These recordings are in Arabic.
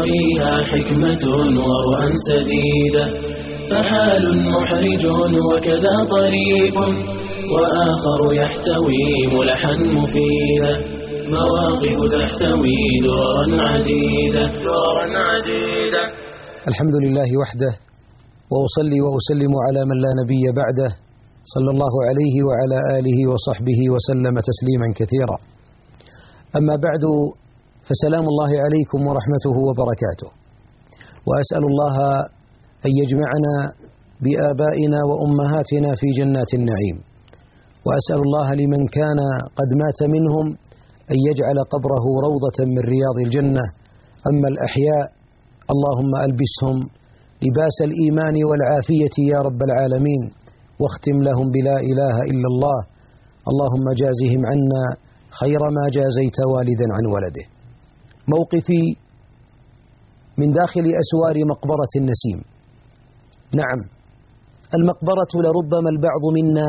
تحتويها حكمة ورؤى سديدة، فحال محرج وكذا طريق، وآخر يحتوي ملحا مفيدا، مواقف تحتوي دررا عديدة. الحمد لله وحده، وأصلي وأسلم على من لا نبي بعده، صلى الله عليه وعلى آله وصحبه وسلم تسليما كثيرا. أما بعد، فسلام الله عليكم ورحمته وبركاته، وأسأل الله أن يجمعنا بآبائنا وأمهاتنا في جنات النعيم، وأسأل الله لمن كان قد مات منهم أن يجعل قبره روضة من رياض الجنة. أما الأحياء اللهم ألبسهم لباس الإيمان والعافية يا رب العالمين، واختم لهم بلا إله إلا الله. اللهم جازهم عنا خير ما جازيت والدا عن ولده. موقفي من داخل أسوار مقبرة النسيم. نعم، المقبرة لربما البعض منا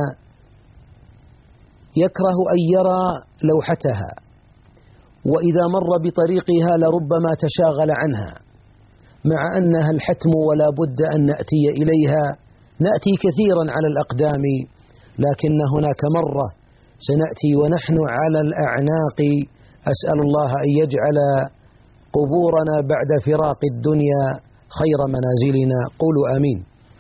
يكره أن يرى لوحتها، وإذا مر بطريقها لربما تشاغل عنها، مع أنها الحتم ولا بد أن نأتي إليها. نأتي كثيرا على الأقدام، لكن هناك مرة سنأتي ونحن على الأعناق. أسأل الله أن يجعل قبورنا بعد فراق الدنيا خير منازلنا، قولوا آمين.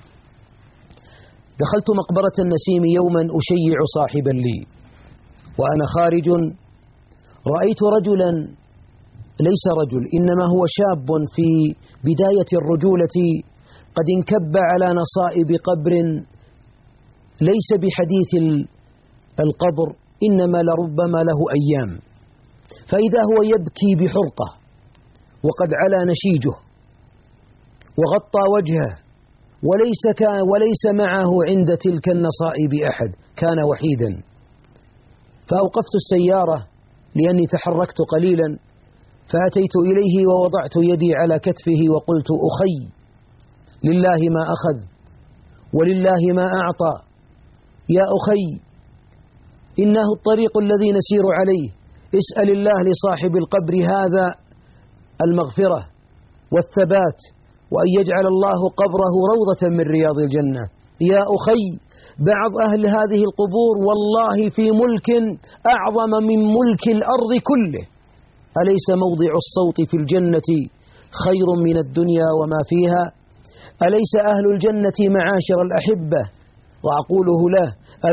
دخلت مقبرة النسيم يوما أشيع صاحبا لي، وأنا خارج رأيت رجلا، ليس رجل إنما هو شاب في بداية الرجولة، قد انكب على نصائب قبر ليس بحديث القبر، إنما لربما له أيام، فإذا هو يبكي بحرقة وقد علا نشيجه وغطى وجهه، وليس معه عند تلك النصائب أحد، كان وحيدا. فأوقفت السيارة لأني تحركت قليلا، فأتيت إليه ووضعت يدي على كتفه وقلت: أخي، لله ما أخذ ولله ما أعطى، يا أخي إنه الطريق الذي نسير عليه، اسأل الله لصاحب القبر هذا المغفرة والثبات، وأن يجعل الله قبره روضة من رياض الجنة. يا أخي، بعض أهل هذه القبور والله في ملك أعظم من ملك الأرض كله، أليس موضع الصوت في الجنة خير من الدنيا وما فيها؟ أليس أهل الجنة معاشر الأحبة، وأقوله له: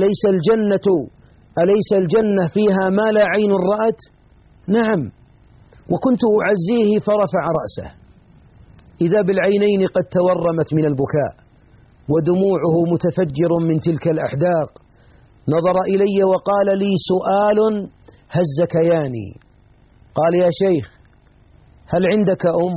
أليس الجنة فيها ما لا عين رأت؟ نعم. وكنت أعزيه فرفع رأسه، إذا بالعينين قد تورمت من البكاء ودموعه متفجر من تلك الأحداق. نظر إلي وقال لي سؤال هز كياني، قال: يا شيخ، هل عندك أم؟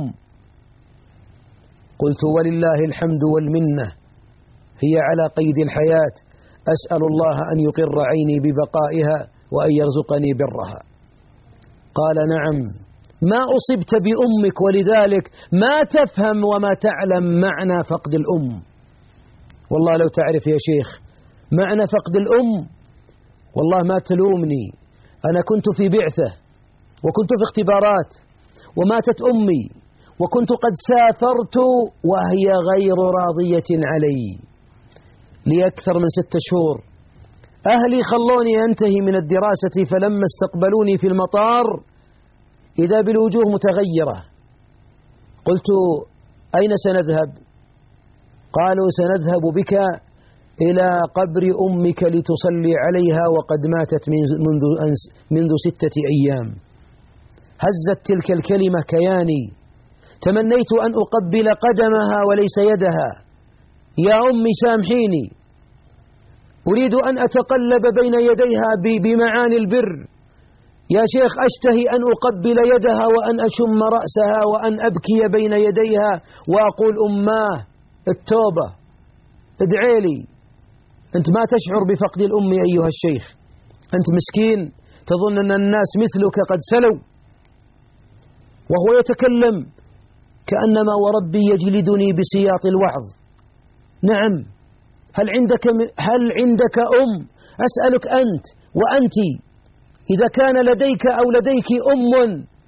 قلت: ولله الحمد والمنة، هي على قيد الحياة، أسأل الله أن يقر عيني ببقائها وأن يرزقني برها. قال: نعم، ما أصبت بأمك، ولذلك ما تفهم وما تعلم معنى فقد الأم. والله لو تعرف يا شيخ معنى فقد الأم، والله ما تلومني. أنا كنت في بعثة وكنت في اختبارات وماتت أمي، وكنت قد سافرت وهي غير راضية علي لأكثر من 6 شهور. أهلي خلوني أنتهي من الدراسة، فلما استقبلوني في المطار إذا بالوجوه متغيرة. قلت: أين سنذهب؟ قالوا: سنذهب بك إلى قبر أمك لتصلي عليها، وقد ماتت منذ 6 أيام. هزت تلك الكلمة كياني، تمنيت أن أقبل قدمها وليس يدها. يا أمي سامحيني، أريد أن أتقلب بين يديها بمعاني البر. يا شيخ، أشتهي أن أقبل يدها وأن أشم رأسها وأن أبكي بين يديها وأقول: أماه التوبة، ادعي لي. أنت ما تشعر بفقد الأم أيها الشيخ، أنت مسكين تظن أن الناس مثلك قد سلوا. وهو يتكلم كأنما وربي يجلدني بسياط الوعظ. نعم، هل عندك أم؟ أسألك أنت وأنت، إذا كان لديك أو لديك أم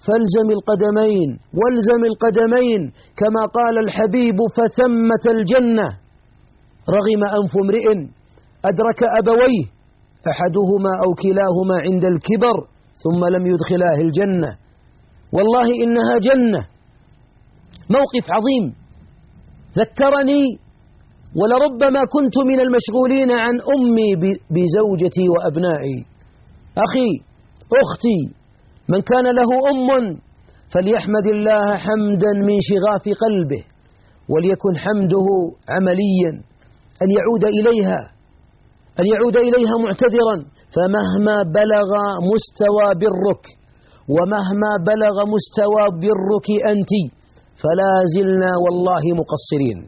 فالزم القدمين والزم القدمين، كما قال الحبيب فثمة الجنة. رغم أنف امرئ أدرك أبويه أحدهما أو كلاهما عند الكبر ثم لم يدخلاه الجنة. والله إنها جنة. موقف عظيم ذكرني، ولربما كنت من المشغولين عن أمي بزوجتي وأبنائي. أخي أختي، من كان له أم فليحمد الله حمدا من شغاف قلبه، وليكن حمده عمليا، أن يعود إليها معتذرا. فمهما بلغ مستوى برك ومهما بلغ مستوى برك أنت فلا زلنا والله مقصرين.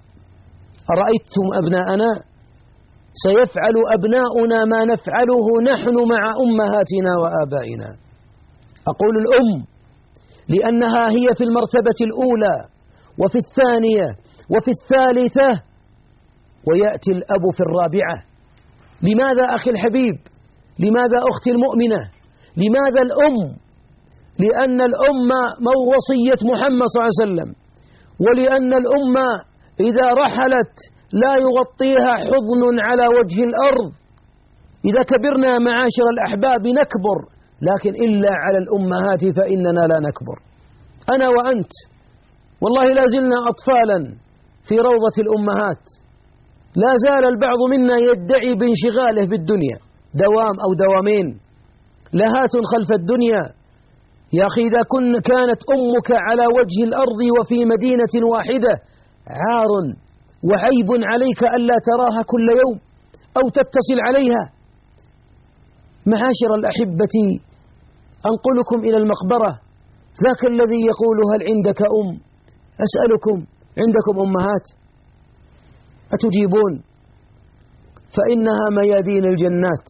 أرأيتم أبناءنا؟ سيفعل أبناؤنا ما نفعله نحن مع أمهاتنا وآبائنا. أقول الأم لأنها هي في المرتبة الأولى وفي الثانية وفي الثالثة، ويأتي الأب في الرابعة. لماذا أخي الحبيب؟ لماذا أختي المؤمنة؟ لماذا الأم؟ لأن الأم وصية محمد صلى الله عليه وسلم، ولأن الأم إذا رحلت لا يغطيها حضن على وجه الأرض. إذا كبرنا معاشر الأحباب نكبر، لكن إلا على الأمهات فإننا لا نكبر. أنا وأنت والله لا زلنا أطفالا في روضة الأمهات. لا زال البعض منا يدعي بانشغاله بالدنيا دوام أو دوامين، لهات خلف الدنيا. يا أخي إذا كانت أمك على وجه الأرض وفي مدينة واحدة عار وعيب عليك ألا تراها كل يوم أو تتصل عليها. معاشر الأحبة، أنقلكم إلى المقبرة. ذاك الذي يقول هل عندك أم؟ أسألكم، عندكم أمهات؟ أتجيبون؟ فإنها ميادين الجنات.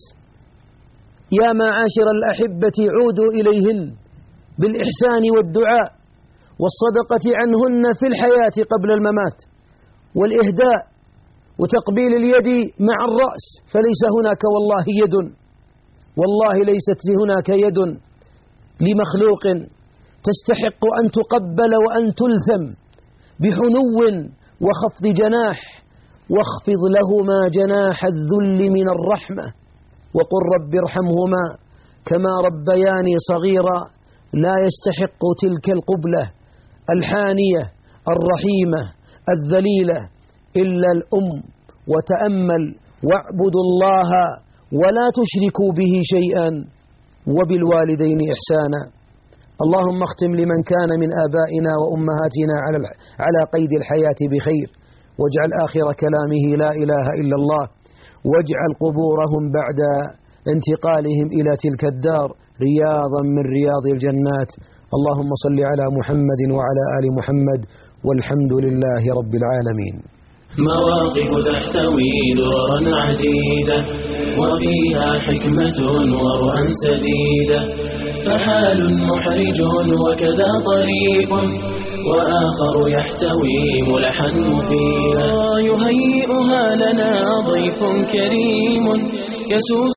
يا معاشر الأحبة عودوا إليهن بالإحسان والدعاء والصدقة عنهن في الحياة قبل الممات، والإهداء وتقبيل اليد مع الرأس، فليس هناك والله يد، والله ليست هناك يد لمخلوق تستحق أن تقبل وأن تلثم بحنو وخفض جناح. واخفض لهما جناح الذل من الرحمة وقل رب ارحمهما كما ربياني صغيرا. لا يستحق تلك القبلة الحانية الرحيمة الذليلة إلا الأم. وتأمل واعبدوا الله ولا تشركوا به شيئا وبالوالدين إحسانا. اللهم اختم لمن كان من آبائنا وأمهاتنا على قيد الحياة بخير، واجعل آخر كلامه لا إله إلا الله، واجعل قبورهم بعد انتقالهم إلى تلك الدار رياضا من رياض الجنات. اللهم صل على محمد وعلى آل محمد، والحمد لله رب العالمين. مواقف تحتوي دررا عديدة وفيها حكمة ورؤى سديدة، فحال محرج وكذا طريق، وآخر يحتوي ملحا مفيدا، يهيئها لنا ضيف كريم يسوس